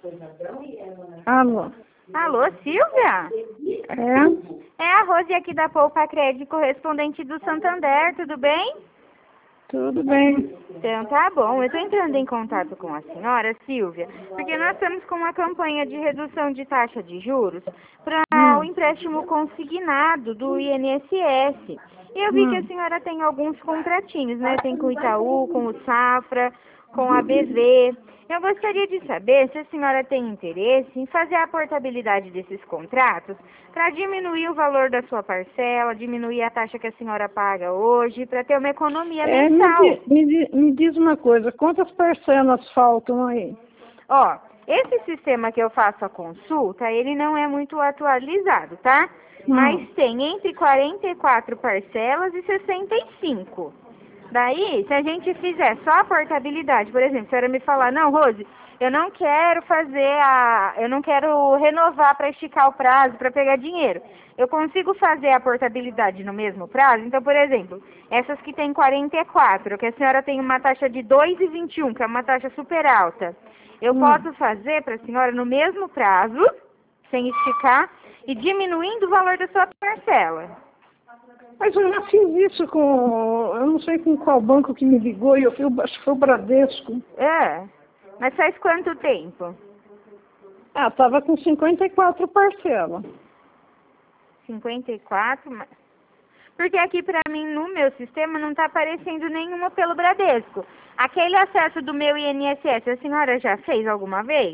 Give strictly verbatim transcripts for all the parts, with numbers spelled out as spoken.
Alô? Alô, Silvia? É? É a Rose aqui da Poupa Crédito, correspondente do Santander, tudo bem? Tudo bem. Então tá bom, eu estou entrando em contato com a senhora, Silvia, porque nós estamos com uma campanha de redução de taxa de juros para Hum. o empréstimo consignado do I N S S. E eu vi que a Hum. senhora tem alguns contratinhos, né? Tem com o Itaú, com o Safra, com a B V. Eu gostaria de saber se a senhora tem interesse em fazer a portabilidade desses contratos para diminuir o valor da sua parcela, diminuir a taxa que a senhora paga hoje, para ter uma economia É, me, mensal. di- me, di- me diz uma coisa, quantas parcelas faltam aí? Ó, esse sistema que eu faço a consulta, ele não é muito atualizado, tá? Hum. Mas tem entre quarenta e quatro parcelas e sessenta e cinco. Daí, se a gente fizer só a portabilidade, por exemplo, a senhora me falar, não, Rose, eu não quero fazer a... eu não quero renovar para esticar o prazo, para pegar dinheiro. Eu consigo fazer a portabilidade no mesmo prazo? Então, por exemplo, essas que tem quarenta e quatro, que a senhora tem uma taxa de dois vírgula vinte e um, que é uma taxa super alta. Eu Hum. posso fazer para a senhora no mesmo prazo, sem esticar, e diminuindo o valor da sua parcela. Mas eu já fiz isso com, eu não sei com qual banco que me ligou, e eu fui, acho que foi o Bradesco. É, mas faz quanto tempo? Ah, estava com cinquenta e quatro parcelas. cinquenta e quatro? mas- Porque aqui pra mim, no meu sistema, não tá aparecendo nenhuma pelo Bradesco. Aquele acesso do meu I N S S, a senhora já fez alguma vez?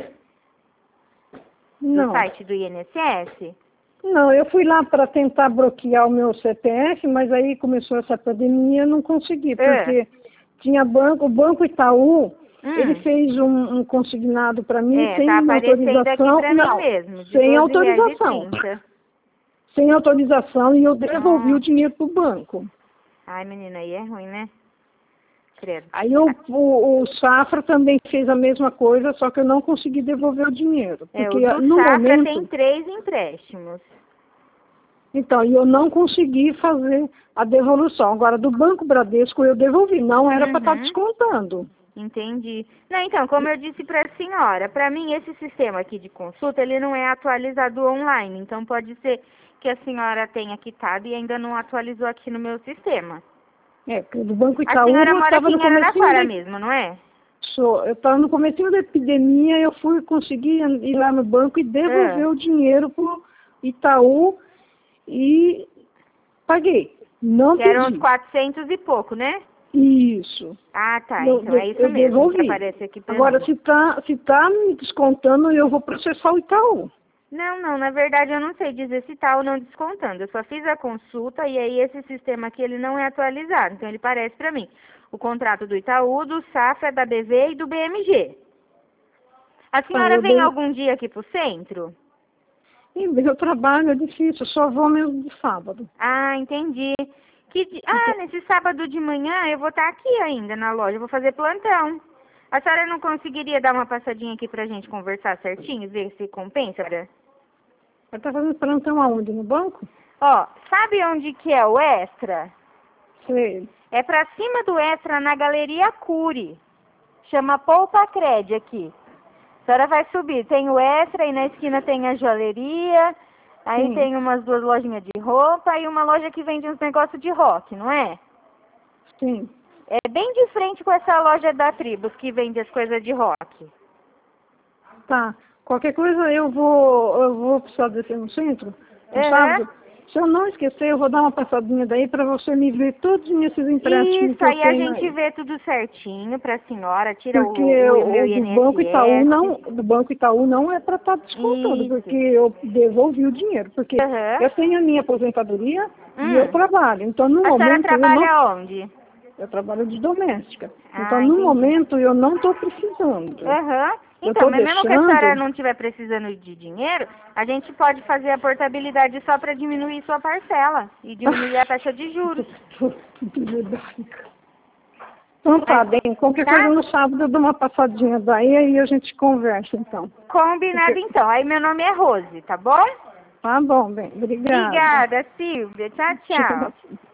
No Não. site do I N S S? Não, eu fui lá para tentar bloquear o meu C P F, mas aí começou essa pandemia e eu não consegui, porque É. tinha banco, o Banco Itaú, Hum. ele fez um, um consignado para mim É, sem tá aparecendo aqui autorização, pra não, mim mesmo, de sem doze reais e autorização, trinta. sem autorização e eu devolvi Ah. o dinheiro para o banco. Ai, menina, aí é ruim, né? Credo. Aí eu, o, o Safra também fez a mesma coisa, só que eu não consegui devolver o dinheiro, É, porque o do no Safra momento, tem três empréstimos. então, e eu não consegui fazer a devolução. Agora, do Banco Bradesco eu devolvi, não era para estar Uhum. descontando. Entendi. Não, então, como eu disse para a senhora, para mim esse sistema aqui de consulta, ele não é atualizado online. Então, pode ser que a senhora tenha quitado e ainda não atualizou aqui no meu sistema. É, porque do Banco A Itaú senhora eu mora estava aqui no em comecinho Araraquara da... mesmo, não é? Sou, eu estava no comecinho da epidemia, eu fui conseguir ir lá no banco e devolver Ah, o dinheiro pro Itaú e paguei. Não que eram uns pedi. quatrocentos e pouco, né? Isso. Ah, tá. Eu, Então, é de- isso eu mesmo que devolvi. aparece aqui para Agora, mim. se está se tá me descontando, eu vou processar o Itaú. Não, não, na verdade eu não sei dizer se tá ou não descontando. Eu só fiz a consulta e aí esse sistema aqui ele não é atualizado. Então ele parece para mim o contrato do Itaú, do Safra, da B V e do B M G. A Ah, senhora eu vem dei... algum dia aqui pro centro? Ih, meu trabalho é difícil, só vou mesmo de sábado. Ah, entendi. Que di- Ah, Porque... nesse sábado de manhã eu vou estar aqui ainda na loja, eu vou fazer plantão. A senhora não conseguiria dar uma passadinha aqui pra gente conversar certinho, ver se compensa? Bra? Você está fazendo plantão aonde? No banco? Ó, sabe onde que é o Extra? Sei. É pra cima do Extra, na Galeria Cury. Chama Poupa Cred aqui. A senhora vai subir. Tem o Extra e na esquina tem a joalheria. Aí Sim. tem umas duas lojinhas de roupa e uma loja que vende uns negócios de rock, não é? Sim. É bem de frente com essa loja da Tribos que vende as coisas de rock. Tá. Qualquer coisa eu vou, eu vou precisar descer no centro, no Aham. sábado. Se eu não esquecer, eu vou dar uma passadinha daí para você me ver todos esses empréstimos Isso, que eu aí a tenho gente aí. vê tudo certinho pra senhora, tira o, Porque o, o meu o do Banco Itaú I N S S. não, do Banco Itaú não é para estar descontando, Isso. porque eu devolvi o dinheiro. Porque Aham. eu tenho a minha aposentadoria e eu Hum. trabalho. Então, no A senhora momento, eu não... trabalha onde? Eu trabalho de doméstica. Então, Ah, no entendi. momento, eu não estou precisando. Aham. Eu Então, estou mas mesmo que a senhora deixando... não estiver precisando de dinheiro, a gente pode fazer a portabilidade só para diminuir sua parcela e diminuir a taxa de juros. Então tá, Mas, bem, qualquer coisa tá? no sábado eu dou uma passadinha daí aí a gente conversa então. Combinado Porque... então. Aí meu nome é Rose, tá bom? Tá bom, bem, obrigada. Obrigada, Silvia. Tchau, tchau. Tchau.